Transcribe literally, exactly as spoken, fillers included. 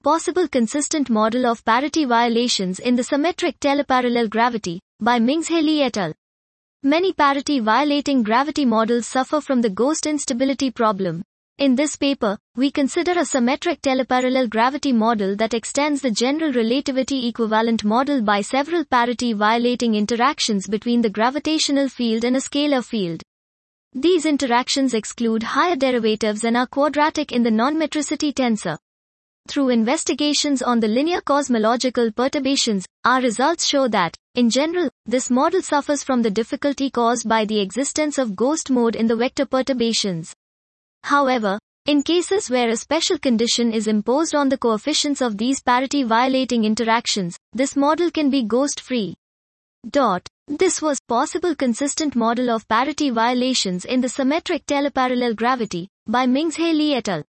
Possible Consistent Model of Parity Violations in the Symmetric Teleparallel Gravity, by Mings-Haley et al. Many parity-violating gravity models suffer from the ghost instability problem. In this paper, we consider a symmetric teleparallel gravity model that extends the general relativity equivalent model by several parity-violating interactions between the gravitational field and a scalar field. These interactions exclude higher derivatives and are quadratic in the non-metricity tensor. Through investigations on the linear cosmological perturbations, our results show that, in general, this model suffers from the difficulty caused by the existence of ghost mode in the vector perturbations. However, in cases where a special condition is imposed on the coefficients of these parity-violating interactions, this model can be ghost-free. Dot. This was Possible Consistent Model of Parity Violations in the Symmetric Teleparallel Gravity, by Mings-Haley et al.